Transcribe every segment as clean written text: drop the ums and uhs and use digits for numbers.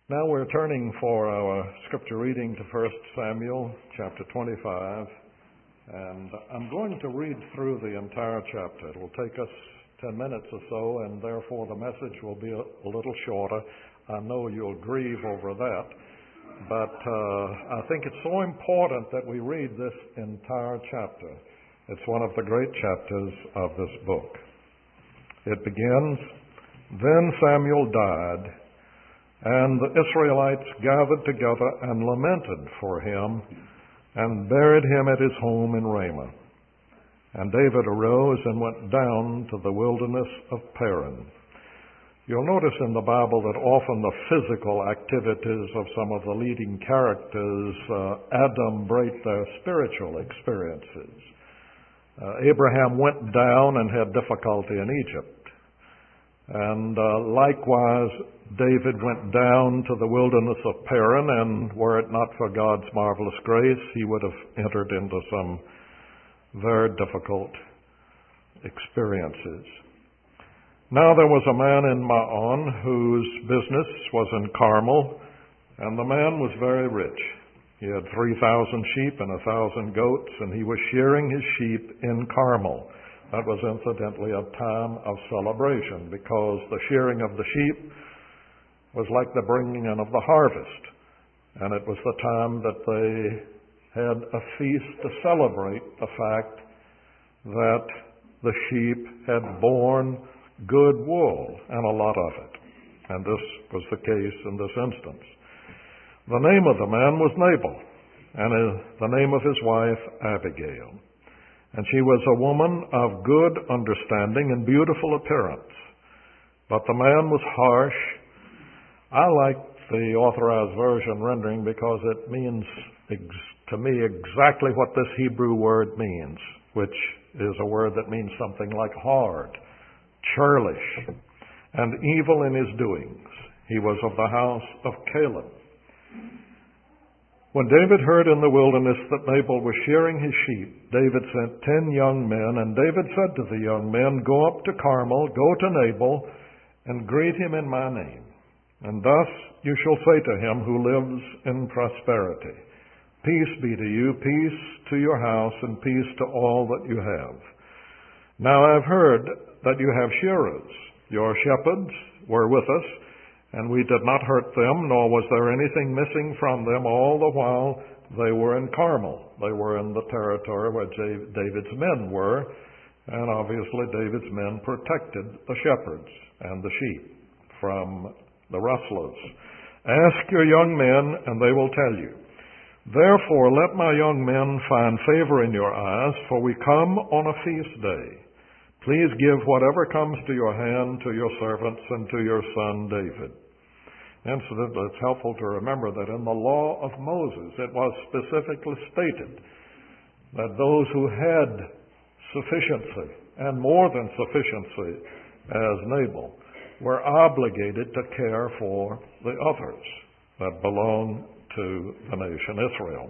Now we're turning for our scripture reading to 1 Samuel chapter 25, and I'm going to read through the entire chapter. It will take us 10 minutes or so, and therefore the message will be a little shorter. I know you'll grieve over that, but I think it's so important that we read this entire chapter. It's one of the great chapters of this book. It begins, "Then Samuel died, and the Israelites gathered together and lamented for him and buried him at his home in Ramah. And David arose and went down to the wilderness of Paran." You'll notice in the Bible that often the physical activities of some of the leading characters adumbrate their spiritual experiences. Abraham went down and had difficulty in Egypt. And likewise, David went down to the wilderness of Paran, and were it not for God's marvelous grace, he would have entered into some very difficult experiences. Now there was a man in Maon whose business was in Carmel, and the man was very rich. He had 3,000 sheep and 1,000 goats, and he was shearing his sheep in Carmel. That was incidentally a time of celebration, because the shearing of the sheep was like the bringing in of the harvest. And it was the time that they had a feast to celebrate the fact that the sheep had borne good wool, and a lot of it. And this was the case in this instance. The name of the man was Nabal, and the name of his wife Abigail. And she was a woman of good understanding and beautiful appearance. But the man was harsh. I like the Authorized Version rendering because it means to me exactly what this Hebrew word means, which is a word that means something like hard, churlish, and evil in his doings. He was of the house of Caleb. When David heard in the wilderness that Nabal was shearing his sheep, David sent 10 young men, and David said to the young men, "Go up to Carmel, go to Nabal, and greet him in my name. And thus you shall say to him who lives in prosperity, peace be to you, peace to your house, and peace to all that you have. Now I have heard that you have shearers. Your shepherds were with us, and we did not hurt them, nor was there anything missing from them all the while they were in Carmel." They were in the territory where David's men were, and obviously David's men protected the shepherds and the sheep from the rustlers. "Ask your young men, and they will tell you. Therefore let my young men find favor in your eyes, for we come on a feast day. Please give whatever comes to your hand to your servants and to your son David." Incidentally, it's helpful to remember that in the law of Moses, it was specifically stated that those who had sufficiency, and more than sufficiency, as Nabal, were obligated to care for the others that belonged to the nation Israel.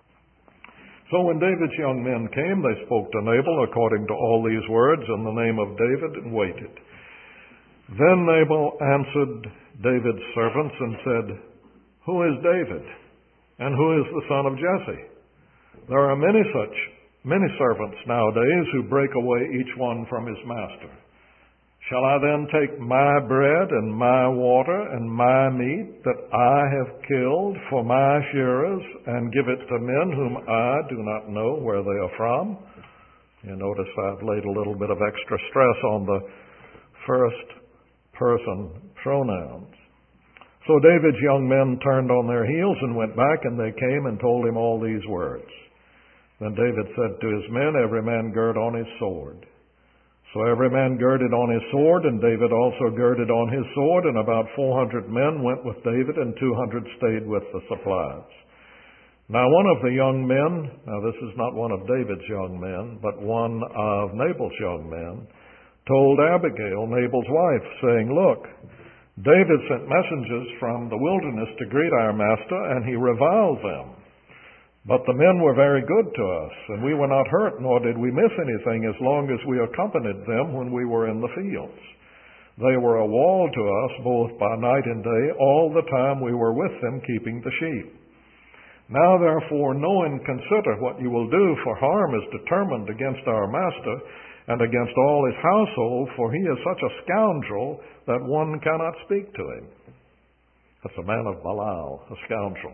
So when David's young men came, they spoke to Nabal according to all these words in the name of David, and waited. Then Nabal answered David's servants and said, "Who is David, and who is the son of Jesse? There are many servants nowadays who break away each one from his master. Shall I then take my bread and my water and my meat that I have killed for my shearers and give it to men whom I do not know where they are from?" You notice I've laid a little bit of extra stress on the first person pronouns. So David's young men turned on their heels and went back, and they came and told him all these words. Then David said to his men, "Every man gird on his sword." So every man girded on his sword, and David also girded on his sword, and about 400 men went with David, and 200 stayed with the supplies. Now one of the young men, this is not one of David's young men, but one of Nabal's young men, told Abigail, Nabal's wife, saying, "Look, David sent messengers from the wilderness to greet our master, and he reviled them. But the men were very good to us, and we were not hurt, nor did we miss anything as long as we accompanied them when we were in the fields. They were a wall to us both by night and day, all the time we were with them keeping the sheep. Now therefore know and consider what you will do, for harm is determined against our master and against all his household, for he is such a scoundrel that one cannot speak to him. That's a man of Belial, a scoundrel.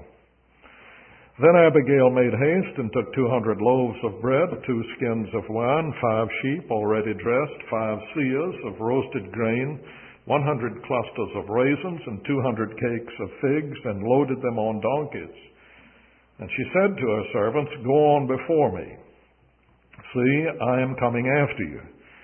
Then Abigail made haste and took 200 loaves of bread, 2 skins of wine, 5 sheep already dressed, 5 seahs of roasted grain, 100 clusters of raisins, and 200 cakes of figs, and loaded them on donkeys. And she said to her servants, "Go on before me. See, I am coming after you."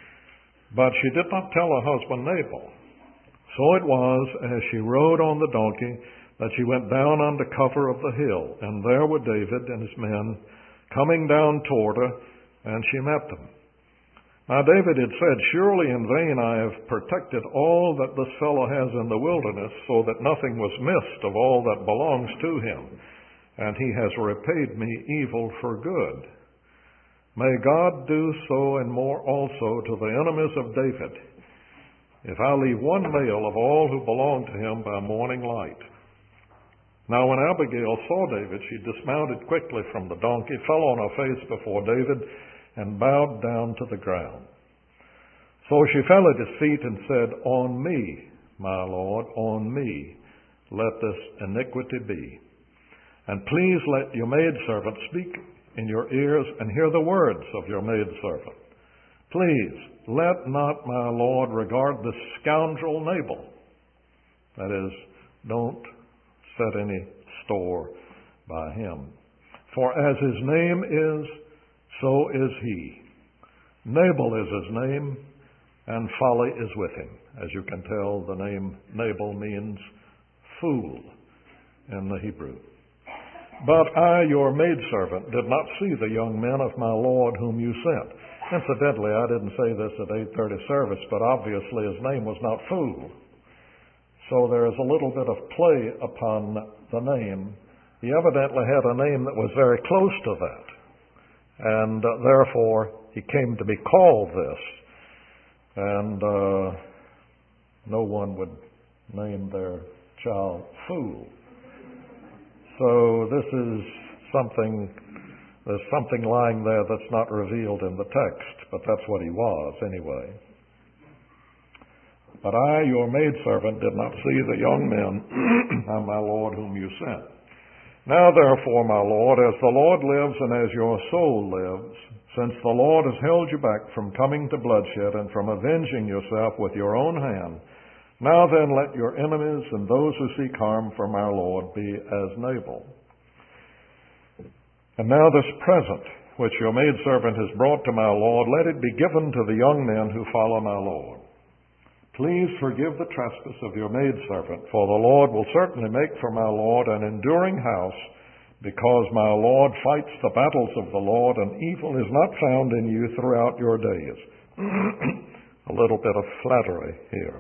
But she did not tell her husband Nabal. So it was, as she rode on the donkey, that she went down under cover of the hill, and there were David and his men coming down toward her, and she met them. Now David had said, "Surely in vain I have protected all that this fellow has in the wilderness, so that nothing was missed of all that belongs to him. And he has repaid me evil for good. May God do so and more also to the enemies of David, if I leave one male of all who belong to him by morning light." Now when Abigail saw David, she dismounted quickly from the donkey, fell on her face before David, and bowed down to the ground. So she fell at his feet and said, "On me, my Lord, on me, let this iniquity be. And please let your maidservant speak in your ears and hear the words of your maidservant. Please let not my Lord regard this scoundrel Nabal." That is, don't set any store by him. "For as his name is, so is he. Nabal is his name, and folly is with him." As you can tell, the name Nabal means fool in the Hebrew. "But I, your maidservant, did not see the young men of my Lord whom you sent." Incidentally, I didn't say this at 8:30 service, but obviously his name was not Fool. So there is a little bit of play upon the name. He evidently had a name that was very close to that. And therefore, he came to be called this. And no one would name their child Fool. So this is there's something lying there that's not revealed in the text, but that's what he was anyway. "But I, your maidservant, did not see the young men of my Lord whom you sent. Now therefore, my Lord, as the Lord lives and as your soul lives, since the Lord has held you back from coming to bloodshed and from avenging yourself with your own hand, now then let your enemies and those who seek harm from our Lord be as Nabal. And now this present, which your maidservant has brought to my Lord, let it be given to the young men who follow my Lord. Please forgive the trespass of your maidservant, for the Lord will certainly make for my Lord an enduring house, because my Lord fights the battles of the Lord, and evil is not found in you throughout your days." A little bit of flattery here.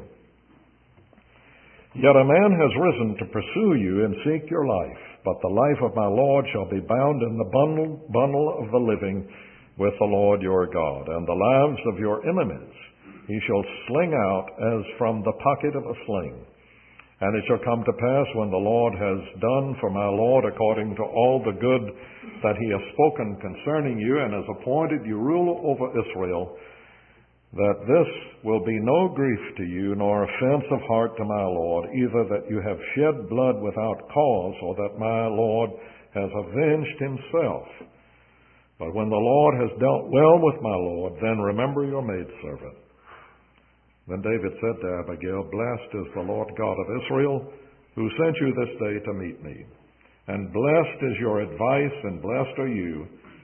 "Yet a man has risen to pursue you and seek your life, but the life of my Lord shall be bound in the bundle of the living with the Lord your God, and the lives of your enemies he shall sling out as from the pocket of a sling. And it shall come to pass, when the Lord has done for my Lord according to all the good that he has spoken concerning you, and has appointed you ruler over Israel, that this will be no grief to you, nor offense of heart to my Lord, either that you have shed blood without cause, or that my Lord has avenged himself. But when the Lord has dealt well with my Lord, then remember your maidservant." Then David said to Abigail, "Blessed is the Lord God of Israel, who sent you this day to meet me. And blessed is your advice, and blessed are you,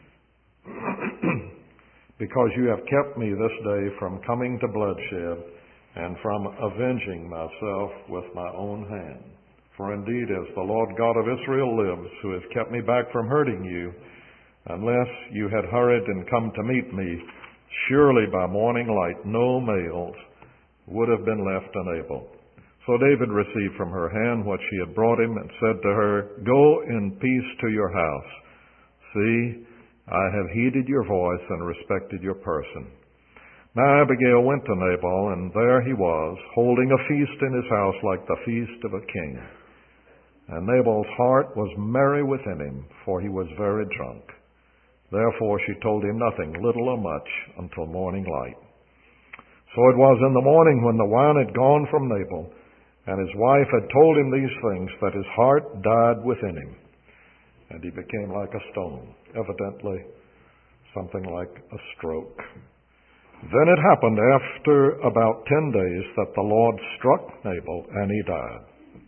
because you have kept me this day from coming to bloodshed, and from avenging myself with my own hand. For indeed, as the Lord God of Israel lives, who has kept me back from hurting you, unless you had hurried and come to meet me, surely by morning light no males would have been left unable." So David received from her hand what she had brought him, and said to her, "Go in peace to your house. See, I have heeded your voice and respected your person. Now Abigail went to Nabal, and there he was, holding a feast in his house like the feast of a king. And Nabal's heart was merry within him, for he was very drunk. Therefore she told him nothing, little or much, until morning light. So it was in the morning, when the wine had gone from Nabal, and his wife had told him these things, that his heart died within him, and he became like a stone, evidently something like a stroke. Then it happened after about 10 days that the Lord struck Nabal, and he died.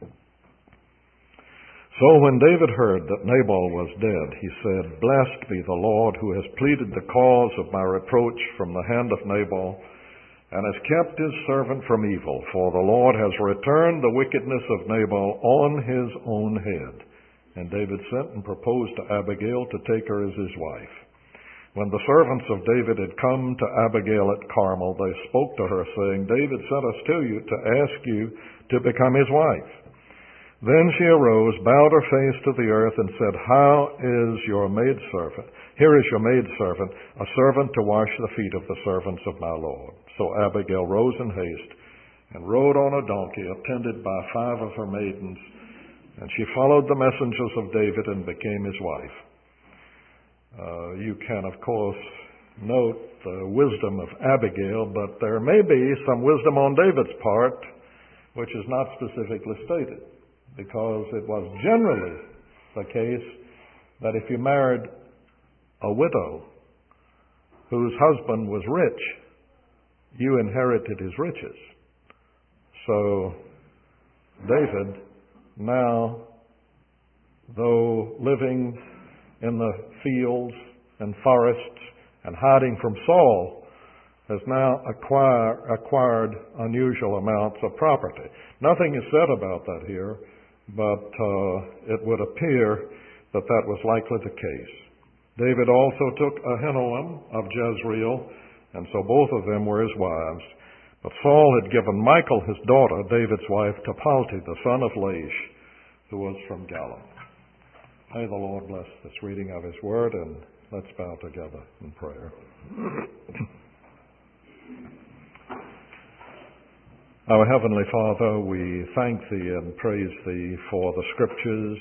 So when David heard that Nabal was dead, he said, Blessed be the Lord, who has pleaded the cause of my reproach from the hand of Nabal, and has kept his servant from evil. For the Lord has returned the wickedness of Nabal on his own head. And David sent and proposed to Abigail to take her as his wife. When the servants of David had come to Abigail at Carmel, they spoke to her, saying, David sent us to you to ask you to become his wife. Then she arose, bowed her face to the earth, and said, How is your maidservant? Here is your maidservant, a servant to wash the feet of the servants of my Lord. So Abigail rose in haste, and rode on a donkey, attended by 5 of her maidens, and she followed the messengers of David and became his wife. You can, of course, note the wisdom of Abigail, but there may be some wisdom on David's part, which is not specifically stated, because it was generally the case that if you married a widow whose husband was rich, you inherited his riches. So David, now, though living in the fields and forests and hiding from Saul, has now acquired unusual amounts of property. Nothing is said about that here, but it would appear that that was likely the case. David also took Ahinoam of Jezreel, and so both of them were his wives. But Saul had given Michal, his daughter, David's wife, to Palti, the son of Laish, who was from Galilee. May the Lord bless this reading of his word, and let's bow together in prayer. Our Heavenly Father, we thank Thee and praise Thee for the Scriptures.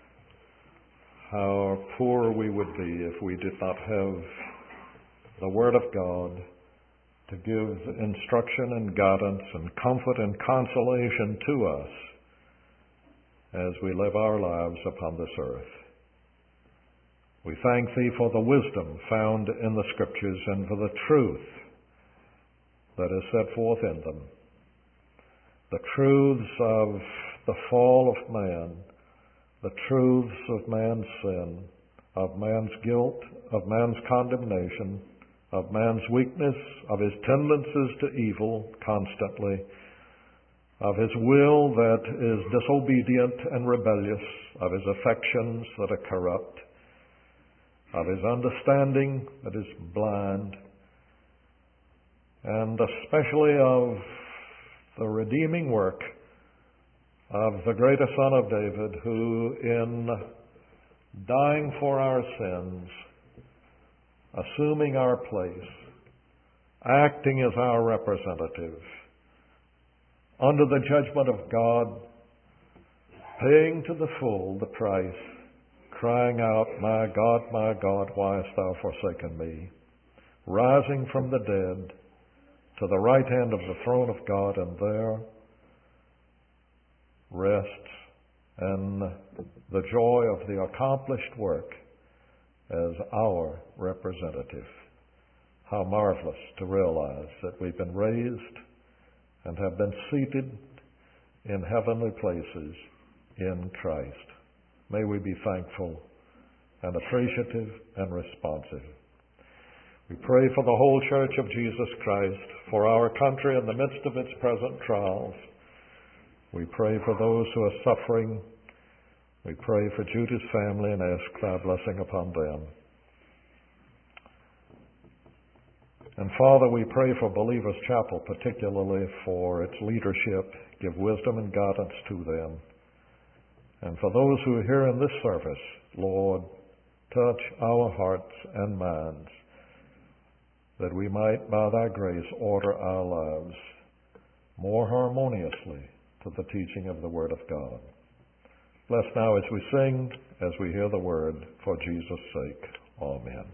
How poor we would be if we did not have the Word of God to give instruction and guidance and comfort and consolation to us as we live our lives upon this earth. We thank Thee for the wisdom found in the Scriptures and for the truth that is set forth in them. The truths of the fall of man, the truths of man's sin, of man's guilt, of man's condemnation, of man's weakness, of his tendencies to evil constantly, of his will that is disobedient and rebellious, of his affections that are corrupt, of his understanding that is blind, and especially of the redeeming work of the greater Son of David, who in dying for our sins, assuming our place, acting as our representative, under the judgment of God, paying to the full the price, crying out, my God, why hast thou forsaken me? Rising from the dead to the right hand of the throne of God, and there rests in the joy of the accomplished work as our representative. How marvelous to realize that we've been raised and have been seated in heavenly places in Christ. May we be thankful and appreciative and responsive. We pray for the whole Church of Jesus Christ, for our country in the midst of its present trials. We pray for those who are suffering. We pray for Judy's family and ask Thy blessing upon them. And Father, we pray for Believers Chapel, particularly for its leadership. Give wisdom and guidance to them. And for those who are here in this service, Lord, touch our hearts and minds that we might, by thy grace, order our lives more harmoniously to the teaching of the Word of God. Bless now as we sing, as we hear the Word, for Jesus' sake. Amen.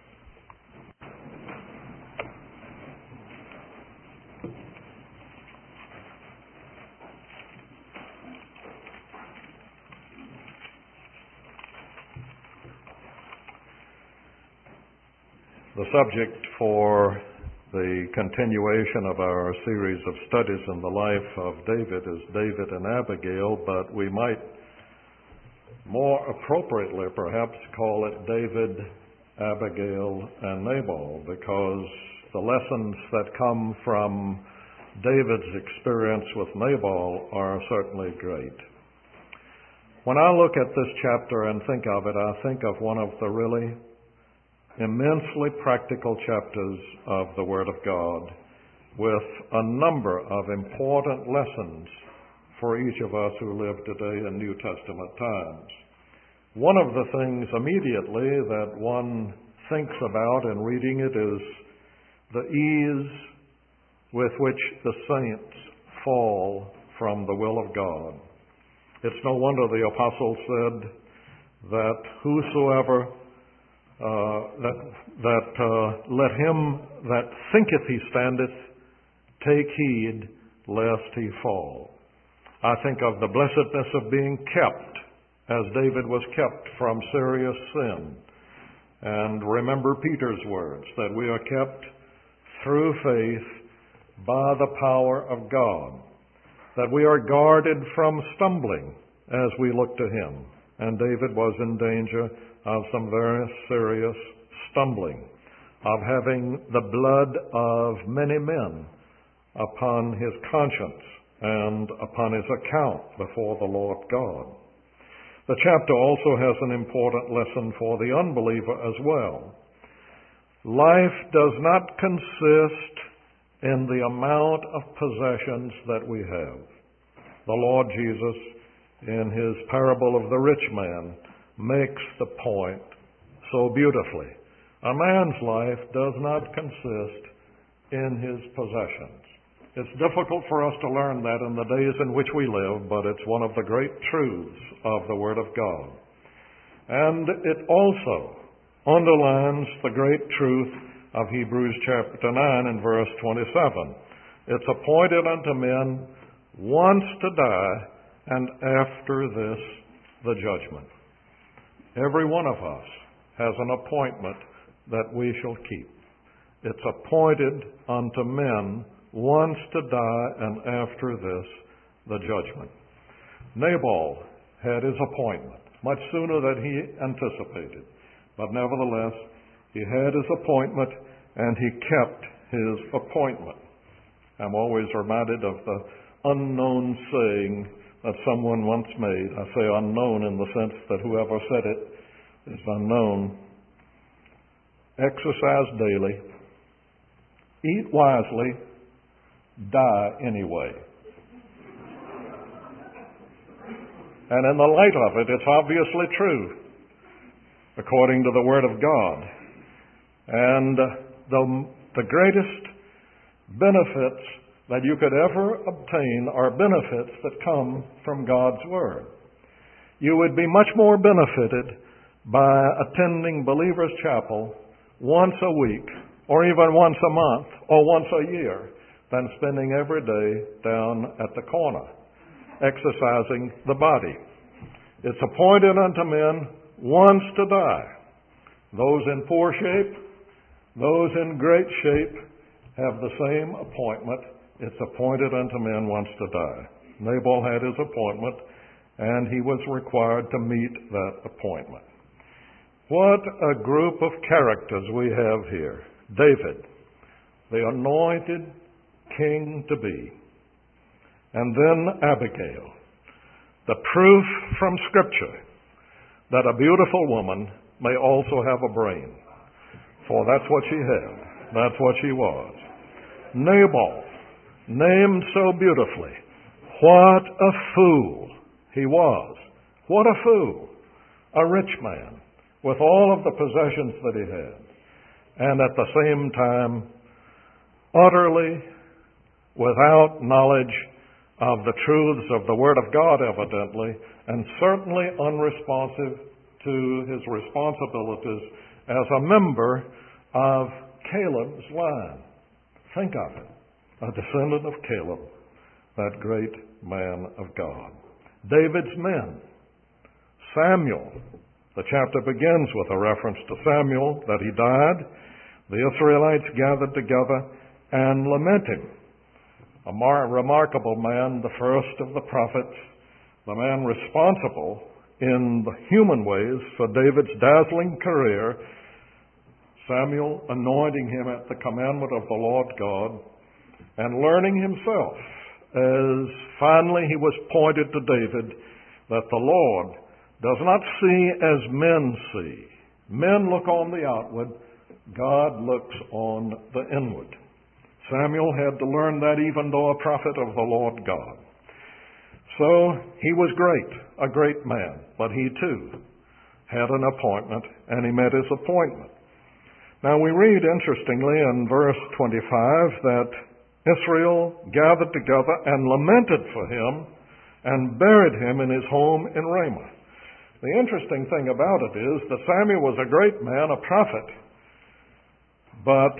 The subject for the continuation of our series of studies in the life of David is David and Abigail, but we might more appropriately perhaps call it David, Abigail, and Nabal, because the lessons that come from David's experience with Nabal are certainly great. When I look at this chapter and think of it, I think of one of the really immensely practical chapters of the Word of God, with a number of important lessons for each of us who live today in New Testament times. One of the things immediately that one thinks about in reading it is the ease with which the saints fall from the will of God. It's no wonder the apostle said that whosoever let him that thinketh he standeth take heed lest he fall. I think of the blessedness of being kept, as David was kept from serious sin. And remember Peter's words, that we are kept through faith by the power of God, that we are guarded from stumbling as we look to him. And David was in danger of some very serious stumbling, of having the blood of many men upon his conscience and upon his account before the Lord God. The chapter also has an important lesson for the unbeliever as well. Life does not consist in the amount of possessions that we have. The Lord Jesus, in his parable of the rich man, makes the point so beautifully. A man's life does not consist in his possessions. It's difficult for us to learn that in the days in which we live, but it's one of the great truths of the Word of God. And it also underlines the great truth of Hebrews chapter 9 and verse 27. It's appointed unto men once to die, and after this the judgment. Every one of us has an appointment that we shall keep. It's appointed unto men once to die, and after this the judgment. Nabal had his appointment much sooner than he anticipated, but nevertheless he had his appointment and he kept his appointment. I'm always reminded of the unknown saying that someone once made. I say unknown in the sense that whoever said it is unknown. Exercise daily, eat wisely, die anyway. And in the light of it, it's obviously true, according to the Word of God. And the greatest benefits that you could ever obtain are benefits that come from God's Word. You would be much more benefited by attending Believer's Chapel once a week, or even once a month, or once a year, than spending every day down at the corner, exercising the body. It's appointed unto men once to die. Those in poor shape, those in great shape, have the same appointment. It's appointed unto men once to die. Nabal had his appointment, and he was required to meet that appointment. What a group of characters we have here. David, the anointed king to be. And then Abigail, the proof from Scripture that a beautiful woman may also have a brain. For that's what she had. That's what she was. Nabal, named so beautifully. What a fool he was. What a fool. A rich man with all of the possessions that he had. and at the same time utterly without knowledge of the truths of the Word of God, evidently, and certainly unresponsive to his responsibilities as a member of Caleb's line. Think of it, a descendant of Caleb, that great man of God. David's men. Samuel. The chapter begins with a reference to Samuel, that he died. The Israelites gathered together and lamenting. A remarkable man, the first of the prophets, the man responsible in the human ways for David's dazzling career, Samuel anointing him at the commandment of the Lord God, and learning himself, as finally he was pointed to David, that the Lord does not see as men see. Men look on the outward, God looks on the inward. Samuel had to learn that, even though a prophet of the Lord God. So he was great, a great man, but he too had an appointment, and he met his appointment. Now we read, interestingly, in verse 25 that Israel gathered together and lamented for him and buried him in his home in Ramah. The interesting thing about it is that Samuel was a great man, a prophet, but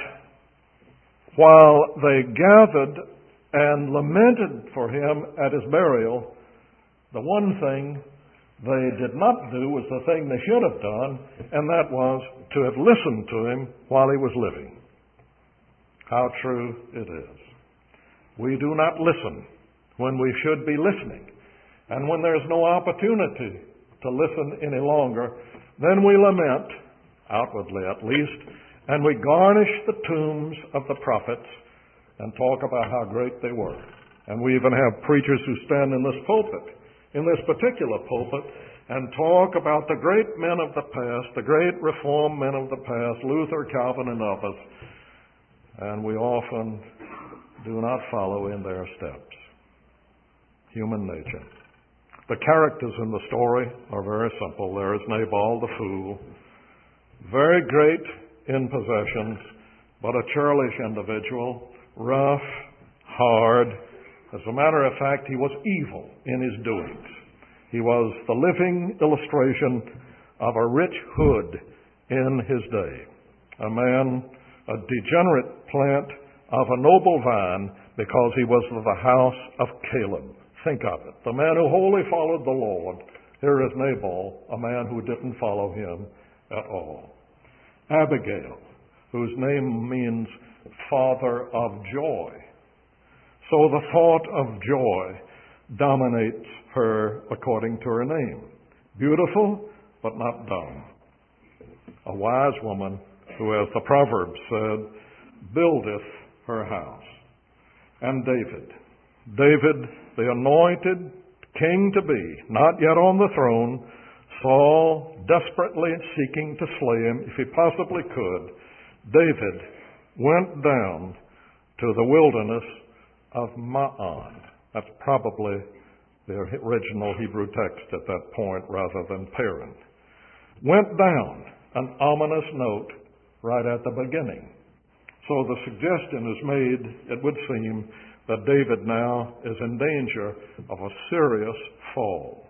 while they gathered and lamented for him at his burial, the one thing they did not do was the thing they should have done, and that was to have listened to him while he was living. How true it is. We do not listen when we should be listening. And when there's no opportunity to listen any longer, then we lament, outwardly at least, and we garnish the tombs of the prophets and talk about how great they were. And we even have preachers who stand in this pulpit, in this particular pulpit, and talk about the great men of the past, the great Reformed men of the past, Luther, Calvin, and others. And we often do not follow in their steps. Human nature. The characters in the story are very simple. There is Nabal the fool, very great in possessions, but a churlish individual, rough, hard. As a matter of fact, he was evil in his doings. He was the living illustration of a rich hood in his day. A man, a degenerate plant of a noble vine, because he was of the house of Caleb. Think of it. The man who wholly followed the Lord. Here is Nabal, a man who didn't follow him at all. Abigail, whose name means father of joy. So the thought of joy dominates her according to her name. Beautiful, but not dumb. A wise woman who, as the Proverbs said, buildeth her house. And David, the anointed king to be, not yet on the throne, Saul desperately seeking to slay him if he possibly could. David went down to the wilderness of Maon. That's probably the original Hebrew text at that point rather than Paran. Went down, an ominous note right at the beginning. So the suggestion is made, it would seem, that David now is in danger of a serious fall.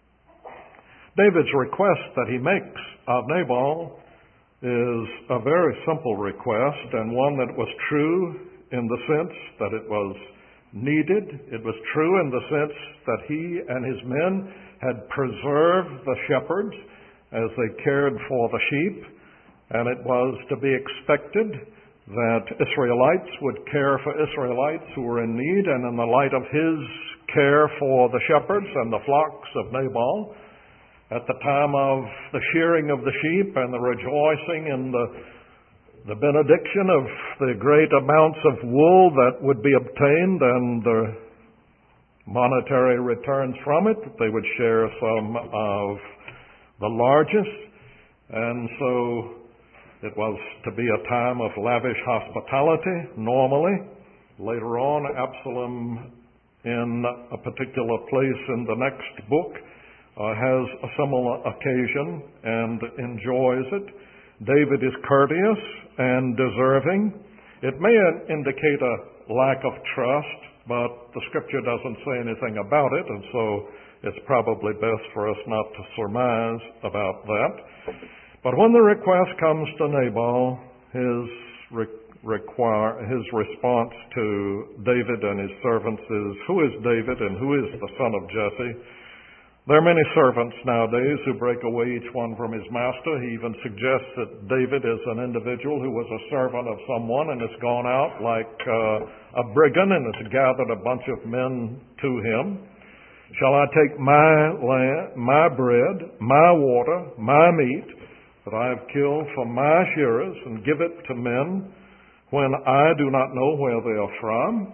David's request that he makes of Nabal is a very simple request, and one that was true in the sense that it was needed. It was true in the sense that he and his men had preserved the shepherds as they cared for the sheep, and it was to be expected that Israelites would care for Israelites who were in need, and in the light of his care for the shepherds and the flocks of Nabal, at the time of the shearing of the sheep and the rejoicing in the benediction of the great amounts of wool that would be obtained and the monetary returns from it, they would share some of the largest. And so it was to be a time of lavish hospitality, normally. Later on, Absalom, in a particular place in the next book, has a similar occasion and enjoys it. David is courteous and deserving. It may indicate a lack of trust, but the Scripture doesn't say anything about it, and so it's probably best for us not to surmise about that. But when the request comes to Nabal, his response to David and his servants is, who is David and who is the son of Jesse? There are many servants nowadays who break away each one from his master. He even suggests that David is an individual who was a servant of someone and has gone out like a brigand and has gathered a bunch of men to him. Shall I take my land, my bread, my water, my meat that I have killed from my shearers and give it to men when I do not know where they are from?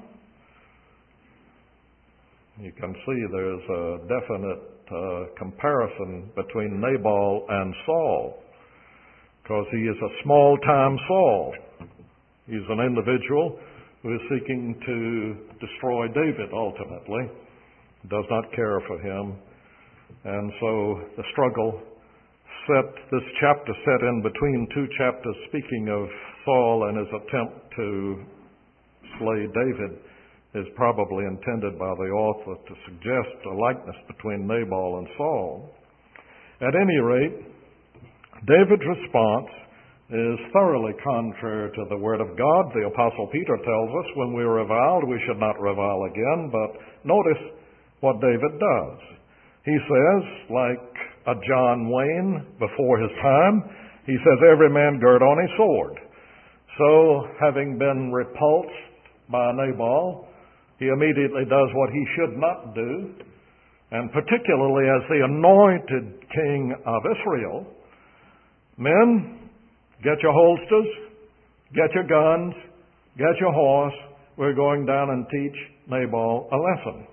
You can see there's a definite comparison between Nabal and Saul, because he is a small-time Saul. He's an individual who is seeking to destroy David ultimately, does not care for him. And so the struggle this chapter set in between two chapters speaking of Saul and his attempt to slay David is probably intended by the author to suggest a likeness between Nabal and Saul. At any rate, David's response is thoroughly contrary to the Word of God. The Apostle Peter tells us when we are reviled, we should not revile again, but notice what David does. He says, like a John Wayne before his time, he says, every man gird on his sword. So, having been repulsed by Nabal, he immediately does what he should not do, and particularly as the anointed king of Israel, men, get your holsters, get your guns, get your horse, we're going down and teach Nabal a lesson.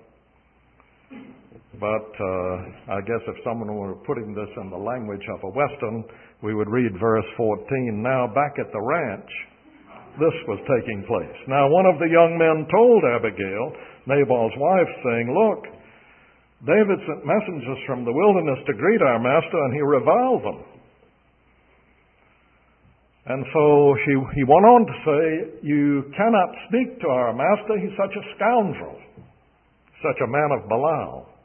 But I guess if someone were putting this in the language of a Western, we would read verse 14. Now back at the ranch, this was taking place. Now one of the young men told Abigail, Nabal's wife, saying, look, David sent messengers from the wilderness to greet our master, and he reviled them. And so he went on to say, you cannot speak to our master, he's such a scoundrel, such a man of Belial.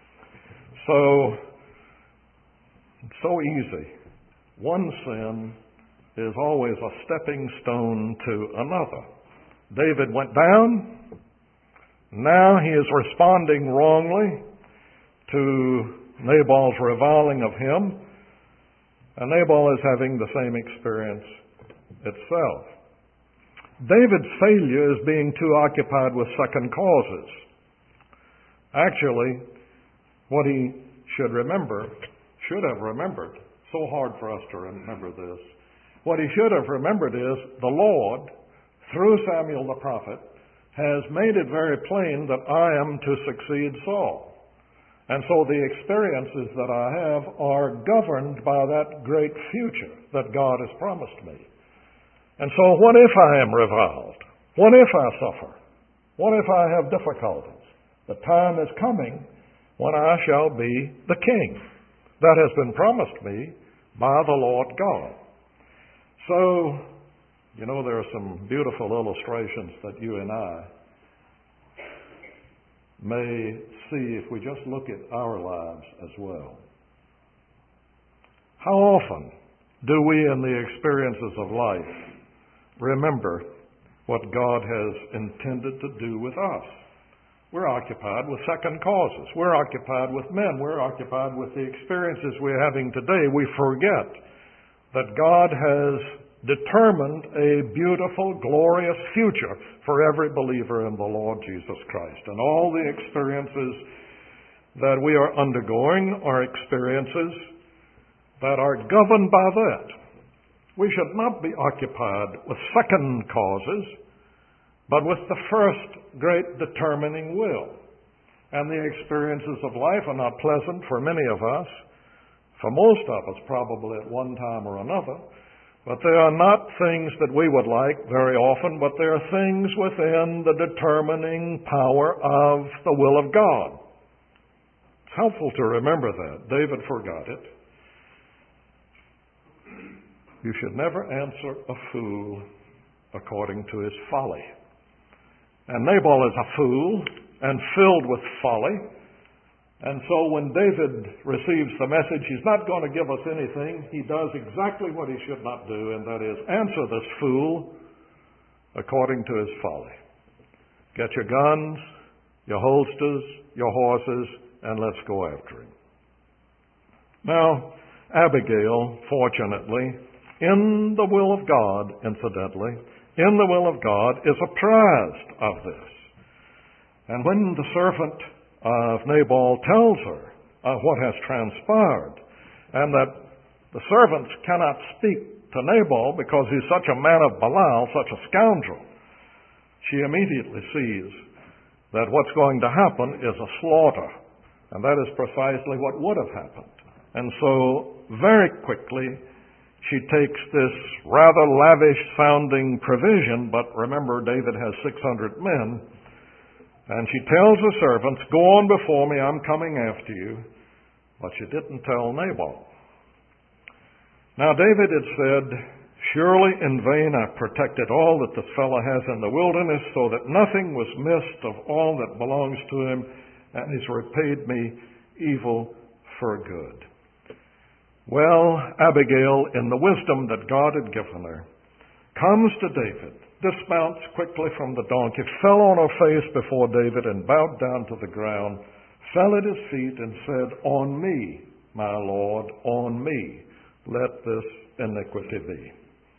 So easy. One sin is always a stepping stone to another. David went down. Now he is responding wrongly to Nabal's reviling of him. And Nabal is having the same experience itself. David's failure is being too occupied with second causes. Actually, what he should have remembered, so hard for us to remember this, what he should have remembered is the Lord, through Samuel the prophet, has made it very plain that I am to succeed Saul. And so the experiences that I have are governed by that great future that God has promised me. And so what if I am reviled? What if I suffer? What if I have difficulties? The time is coming when I shall be the king. That has been promised me by the Lord God. So, there are some beautiful illustrations that you and I may see if we just look at our lives as well. How often do we in the experiences of life remember what God has intended to do with us? We're occupied with second causes. We're occupied with men. We're occupied with the experiences we're having today. We forget that God has determined a beautiful, glorious future for every believer in the Lord Jesus Christ. And all the experiences that we are undergoing are experiences that are governed by that. We should not be occupied with second causes, but with the first great determining will. And the experiences of life are not pleasant for many of us, for most of us probably at one time or another, but they are not things that we would like very often, but they are things within the determining power of the will of God. It's helpful to remember that. David forgot it. You should never answer a fool according to his folly. And Nabal is a fool and filled with folly. And so when David receives the message, he's not going to give us anything. He does exactly what he should not do, and that is answer this fool according to his folly. Get your guns, your holsters, your horses, and let's go after him. Now, Abigail, fortunately, in the will of God, incidentally, in the will of God, is apprised of this. And when the servant of Nabal tells her what has transpired, and that the servants cannot speak to Nabal because he's such a man of Belial, such a scoundrel, she immediately sees that what's going to happen is a slaughter. And that is precisely what would have happened. And so, very quickly, she takes this rather lavish-sounding provision, but remember, David has 600 men, and she tells the servants, "Go on before me, I'm coming after you." But she didn't tell Nabal. Now, David had said, "Surely in vain I protected all that this fellow has in the wilderness, so that nothing was missed of all that belongs to him, and he's repaid me evil for good." Well, Abigail, in the wisdom that God had given her, comes to David, dismounts quickly from the donkey, fell on her face before David and bowed down to the ground, fell at his feet and said, "On me, my Lord, on me, let this iniquity be."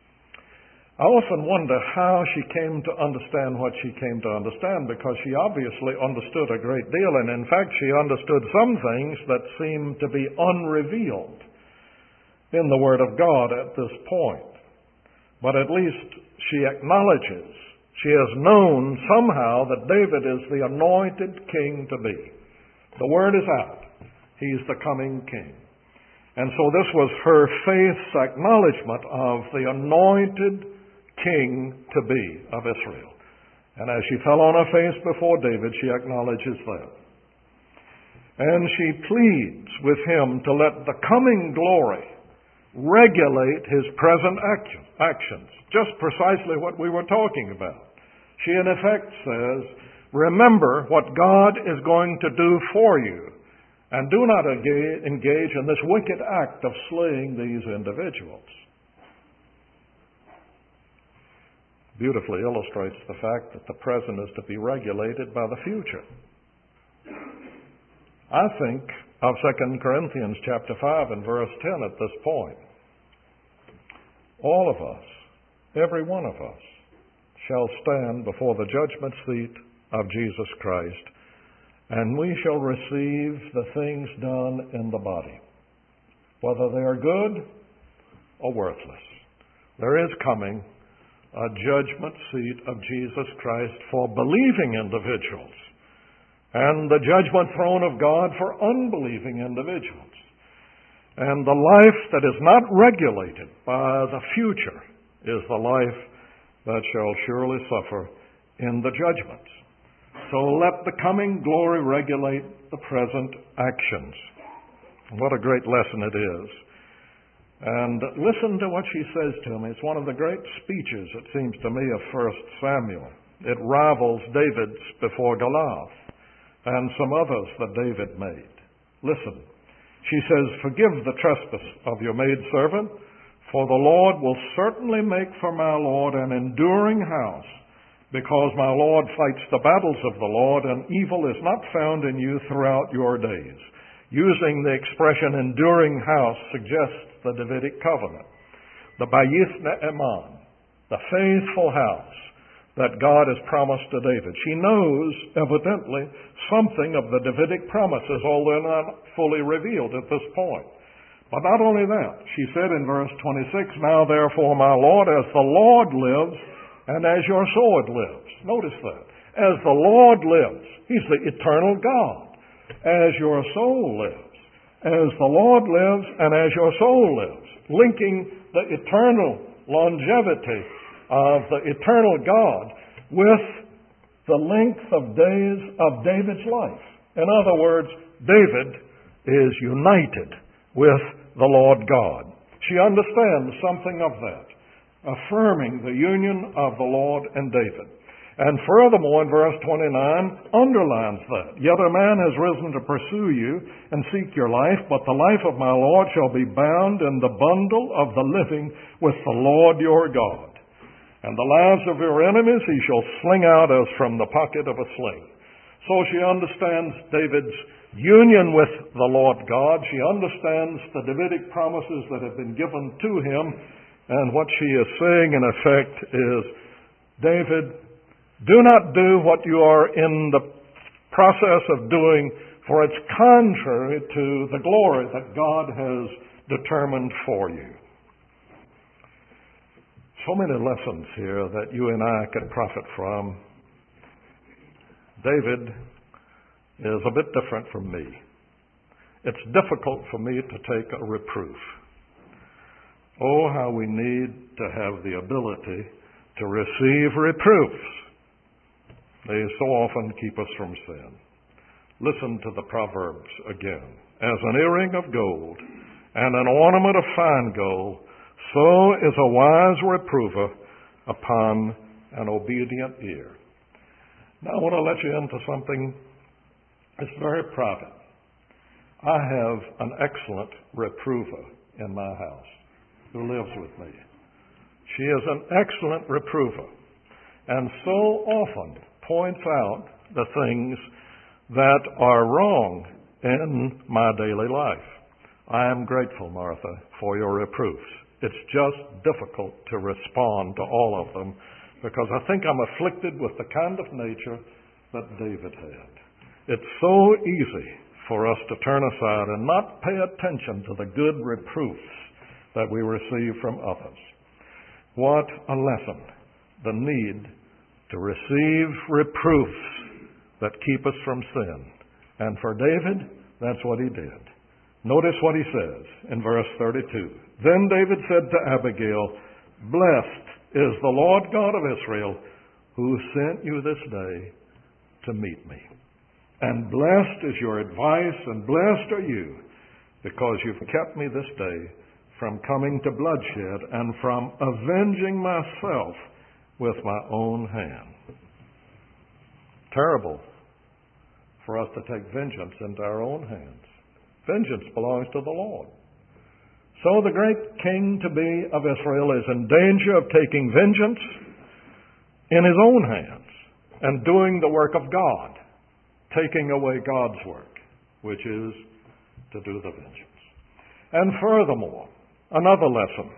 I often wonder how she came to understand what she came to understand, because she obviously understood a great deal, and in fact she understood some things that seem to be unrevealed in the Word of God at this point. But at least she acknowledges, she has known somehow that David is the anointed king to be. The word is out. He's the coming king. And so this was her faith's acknowledgement of the anointed king to be of Israel. And as she fell on her face before David, she acknowledges that. And she pleads with him to let the coming glory regulate his present actions. Just precisely what we were talking about. She in effect says, remember what God is going to do for you, and do not engage in this wicked act of slaying these individuals. Beautifully illustrates the fact that the present is to be regulated by the future. I think of 2 Corinthians chapter 5 and verse 10 at this point. All of us, every one of us, shall stand before the judgment seat of Jesus Christ, and we shall receive the things done in the body, whether they are good or worthless. There is coming a judgment seat of Jesus Christ for believing individuals, and the judgment throne of God for unbelieving individuals. And the life that is not regulated by the future is the life that shall surely suffer in the judgments. So let the coming glory regulate the present actions. What a great lesson it is. And listen to what she says to him. It's one of the great speeches, it seems to me, of 1 Samuel. It rivals David's before Goliath and some others that David made. Listen. She says, "Forgive the trespass of your maidservant, for the Lord will certainly make for my Lord an enduring house, because my Lord fights the battles of the Lord, and evil is not found in you throughout your days." Using the expression enduring house suggests the Davidic covenant. The Bayith Ne'eman, the faithful house that God has promised to David. She knows, evidently, something of the Davidic promises, although not fully revealed at this point. But not only that, she said in verse 26, "Now therefore, my Lord, as the Lord lives, and as your sword lives." Notice that. As the Lord lives. He's the eternal God. As your soul lives. As the Lord lives, and as your soul lives. Linking the eternal longevity of the eternal God with the length of days of David's life. In other words, David is united with the Lord God. She understands something of that, affirming the union of the Lord and David. And furthermore, in verse 29, underlines that. Yet a man has risen to pursue you and seek your life, but the life of my Lord shall be bound in the bundle of the living with the Lord your God. And the lives of your enemies he shall sling out as from the pocket of a sling. So she understands David's union with the Lord God. She understands the Davidic promises that have been given to him. And what she is saying, in effect, is, David, do not do what you are in the process of doing, for it's contrary to the glory that God has determined for you. So many lessons here that you and I could profit from. David is a bit different from me. It's difficult for me to take a reproof. Oh, how we need to have the ability to receive reproofs. They so often keep us from sin. Listen to the Proverbs again. As an earring of gold and an ornament of fine gold, so is a wise reprover upon an obedient ear. Now I want to let you into something that's very private. I have an excellent reprover in my house who lives with me. She is an excellent reprover, and so often points out the things that are wrong in my daily life. I am grateful, Martha, for your reproofs. It's just difficult to respond to all of them because I think I'm afflicted with the kind of nature that David had. It's so easy for us to turn aside and not pay attention to the good reproofs that we receive from others. What a lesson, the need to receive reproofs that keep us from sin. And for David, that's what he did. Notice what he says in verse 32. Then David said to Abigail, Blessed is the Lord God of Israel, who sent you this day to meet me. And blessed is your advice, and blessed are you, because you've kept me this day from coming to bloodshed and from avenging myself with my own hand. Terrible for us to take vengeance into our own hands. Vengeance belongs to the Lord. So the great king-to-be of Israel is in danger of taking vengeance in his own hands and doing the work of God, taking away God's work, which is to do the vengeance. And furthermore, another lesson.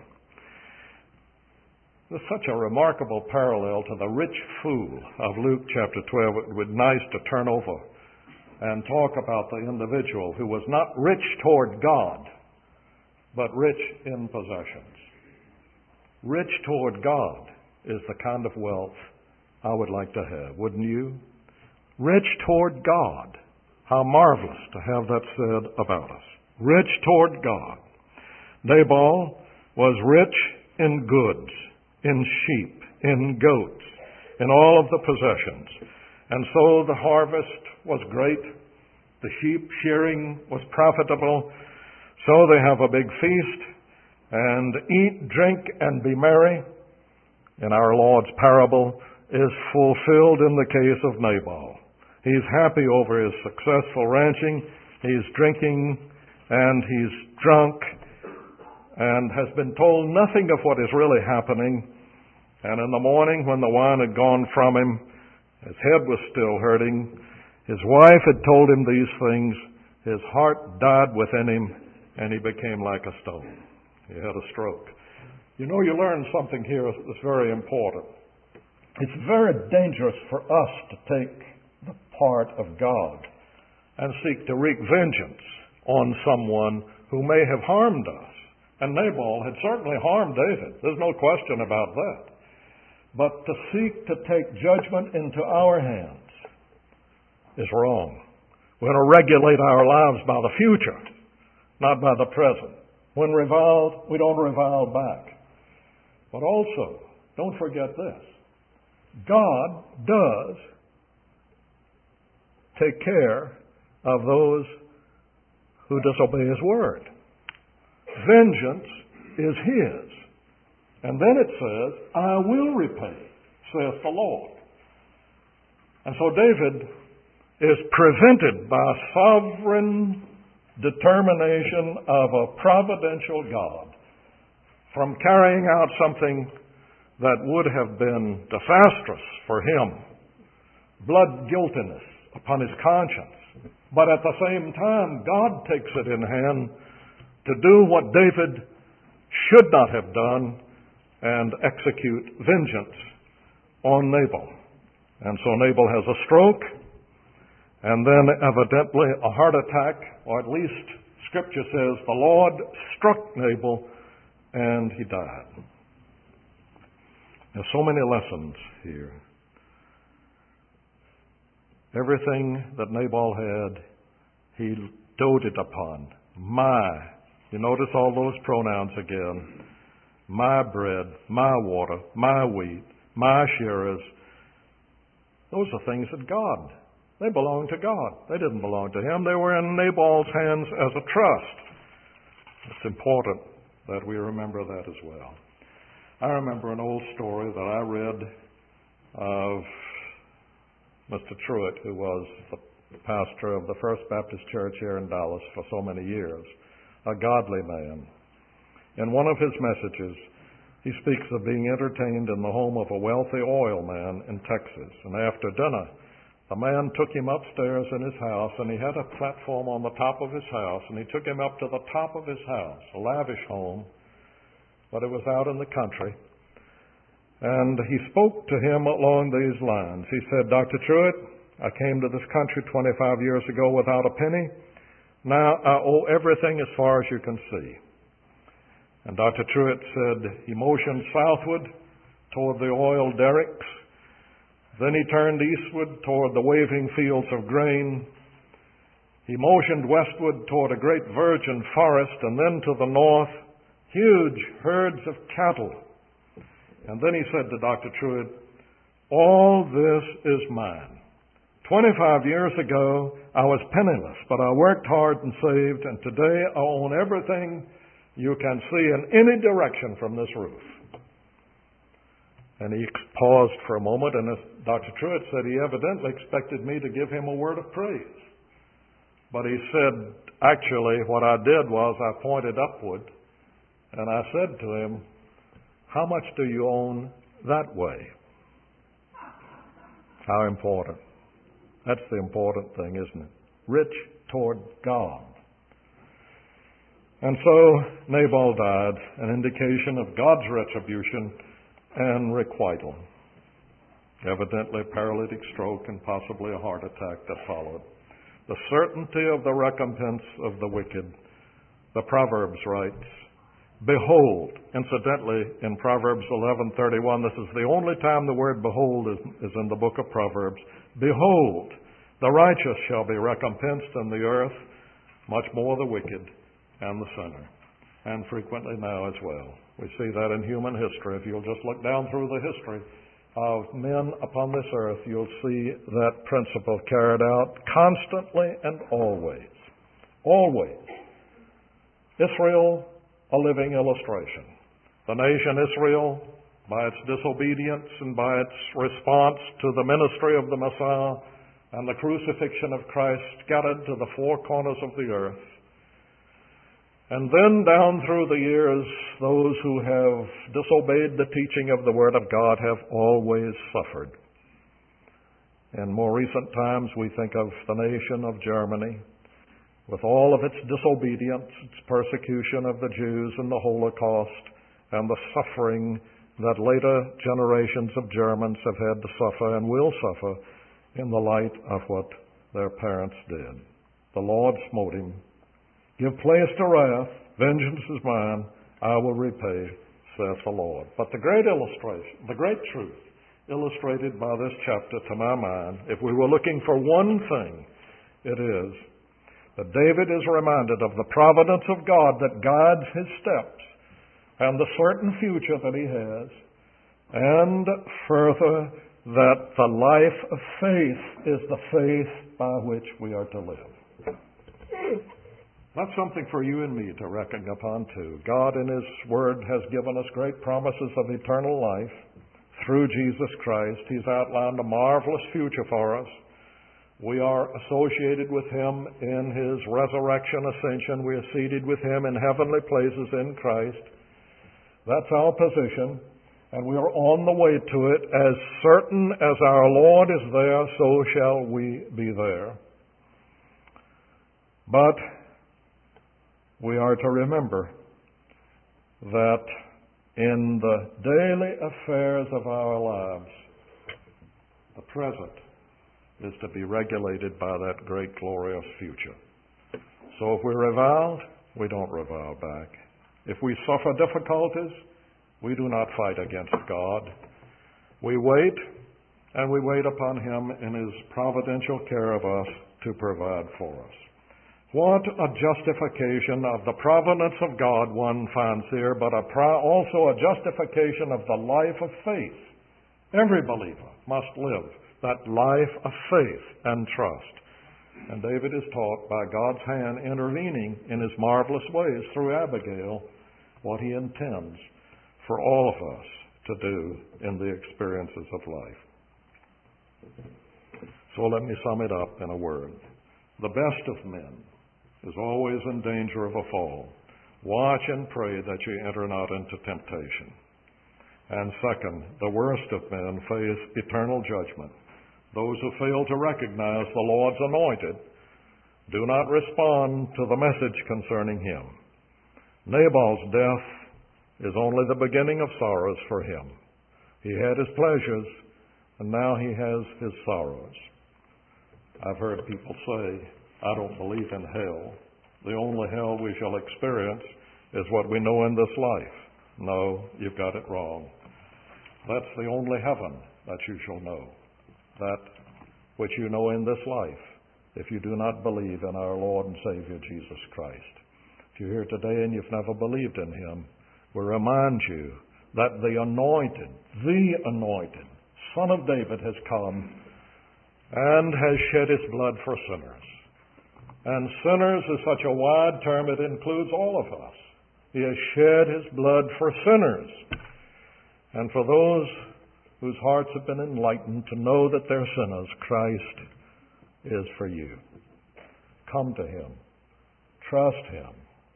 There's such a remarkable parallel to the rich fool of Luke chapter 12. It would be nice to turn over and talk about the individual who was not rich toward God, but rich in possessions. Rich toward God is the kind of wealth I would like to have, wouldn't you? Rich toward God. How marvelous to have that said about us. Rich toward God. Nabal was rich in goods, in sheep, in goats, in all of the possessions. And so the harvest was great. The sheep shearing was profitable. So they have a big feast and eat, drink, and be merry. In our Lord's parable is fulfilled in the case of Nabal. He's happy over his successful ranching. He's drinking and he's drunk and has been told nothing of what is really happening. And in the morning when the wine had gone from him, his head was still hurting. His wife had told him these things. His heart died within him, and he became like a stone. He had a stroke. You know, you learn something here that's very important. It's very dangerous for us to take the part of God and seek to wreak vengeance on someone who may have harmed us. And Nabal had certainly harmed David. There's no question about that. But to seek to take judgment into our hands is wrong. We're going to regulate our lives by the future, not by the present. When reviled, we don't revile back. But also, don't forget this. God does take care of those who disobey His word. Vengeance is his. And then it says, I will repay, saith the Lord. And so David is prevented by sovereign determination of a providential God from carrying out something that would have been disastrous for him, blood guiltiness upon his conscience. But at the same time, God takes it in hand to do what David should not have done and execute vengeance on Nabal. And so Nabal has a stroke, and then evidently a heart attack, or at least Scripture says the Lord struck Nabal and he died. There's so many lessons here. Everything that Nabal had, he doted upon. My. You notice all those pronouns again. My bread, my water, my wheat, my shearers. Those are things that God. They belong to God. They didn't belong to him. They were in Nabal's hands as a trust. It's important that we remember that as well. I remember an old story that I read of Mr. Truett, who was the pastor of the First Baptist Church here in Dallas for so many years, a godly man. In one of his messages, he speaks of being entertained in the home of a wealthy oil man in Texas. And after dinner, the man took him upstairs in his house, and he had a platform on the top of his house, and he took him up to the top of his house, a lavish home, but it was out in the country. And he spoke to him along these lines. He said, Dr. Truett, I came to this country 25 years ago without a penny. Now I owe everything as far as you can see. And Dr. Truett said he motioned southward toward the oil derricks. Then he turned eastward toward the waving fields of grain. He motioned westward toward a great virgin forest, and then to the north, huge herds of cattle. And then he said to Dr. Truett, all this is mine. 25 years ago, I was penniless, but I worked hard and saved, and today I own everything you can see in any direction from this roof. And he paused for a moment, and as Dr. Truett said, he evidently expected me to give him a word of praise. But he said, actually, what I did was I pointed upward, and I said to him, how much do you own that way? How important. That's the important thing, isn't it? Rich toward God. And so Nabal died, an indication of God's retribution and requital. Evidently paralytic stroke and possibly a heart attack that followed. The certainty of the recompense of the wicked. The Proverbs writes, behold, incidentally, in Proverbs 11:31, this is the only time the word behold is in the book of Proverbs. Behold, the righteous shall be recompensed in the earth, much more the wicked and the sinner. And frequently now as well. We see that in human history. If you'll just look down through the history of men upon this earth, you'll see that principle carried out constantly and always. Always. Israel, a living illustration. The nation Israel, by its disobedience and by its response to the ministry of the Messiah and the crucifixion of Christ, scattered to the four corners of the earth. And then down through the years, those who have disobeyed the teaching of the Word of God have always suffered. In more recent times, we think of the nation of Germany, with all of its disobedience, its persecution of the Jews and the Holocaust, and the suffering that later generations of Germans have had to suffer and will suffer in the light of what their parents did. The Lord smote him. Give place to wrath, vengeance is mine, I will repay, saith the Lord. But the great illustration, the great truth illustrated by this chapter to my mind, if we were looking for one thing, it is that David is reminded of the providence of God that guides his steps and the certain future that he has, and further, that the life of faith is the faith by which we are to live. That's something for you and me to reckon upon too. God in His Word has given us great promises of eternal life through Jesus Christ. He's outlined a marvelous future for us. We are associated with Him in His resurrection, ascension. We are seated with Him in heavenly places in Christ. That's our position, and we are on the way to it. As certain as our Lord is there, so shall we be there. But we are to remember that in the daily affairs of our lives, the present is to be regulated by that great glorious future. So if we're reviled, we don't revile back. If we suffer difficulties, we do not fight against God. We wait, and we wait upon Him in His providential care of us to provide for us. What a justification of the providence of God one finds here, but also a justification of the life of faith. Every believer must live that life of faith and trust. And David is taught by God's hand intervening in His marvelous ways through Abigail what He intends for all of us to do in the experiences of life. So let me sum it up in a word. The best of men is always in danger of a fall. Watch and pray that you enter not into temptation. And second, the worst of men face eternal judgment. Those who fail to recognize the Lord's anointed do not respond to the message concerning him. Nabal's death is only the beginning of sorrows for him. He had his pleasures, and now he has his sorrows. I've heard people say, I don't believe in hell. The only hell we shall experience is what we know in this life. No, you've got it wrong. That's the only heaven that you shall know. That which you know in this life, if you do not believe in our Lord and Savior Jesus Christ. If you're here today and you've never believed in Him, we remind you that the anointed Son of David has come and has shed His blood for sinners. And sinners is such a wide term, it includes all of us. He has shed His blood for sinners. And for those whose hearts have been enlightened to know that they're sinners, Christ is for you. Come to Him. Trust Him.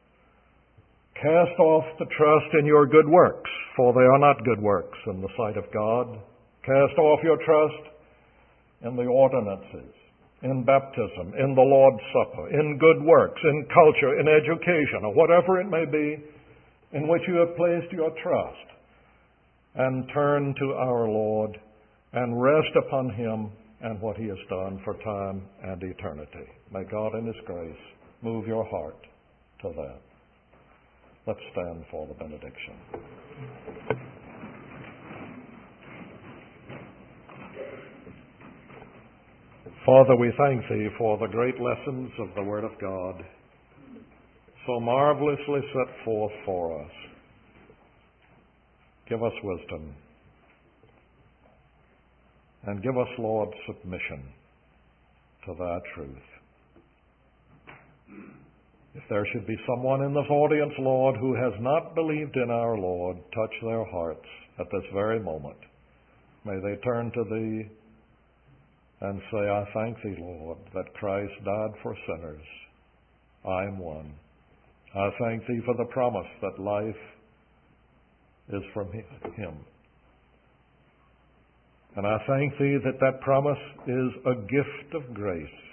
Cast off the trust in your good works, for they are not good works in the sight of God. Cast off your trust in the ordinances, in baptism, in the Lord's Supper, in good works, in culture, in education, or whatever it may be in which you have placed your trust, and turn to our Lord and rest upon Him and what He has done for time and eternity. May God in His grace move your heart to that. Let's stand for the benediction. Father, we thank Thee for the great lessons of the Word of God, so marvelously set forth for us. Give us wisdom, and give us, Lord, submission to Thy truth. If there should be someone in this audience, Lord, who has not believed in our Lord, touch their hearts at this very moment. May they turn to Thee and say, I thank Thee, Lord, that Christ died for sinners. I am one. I thank Thee for the promise that life is from Him. And I thank Thee that that promise is a gift of grace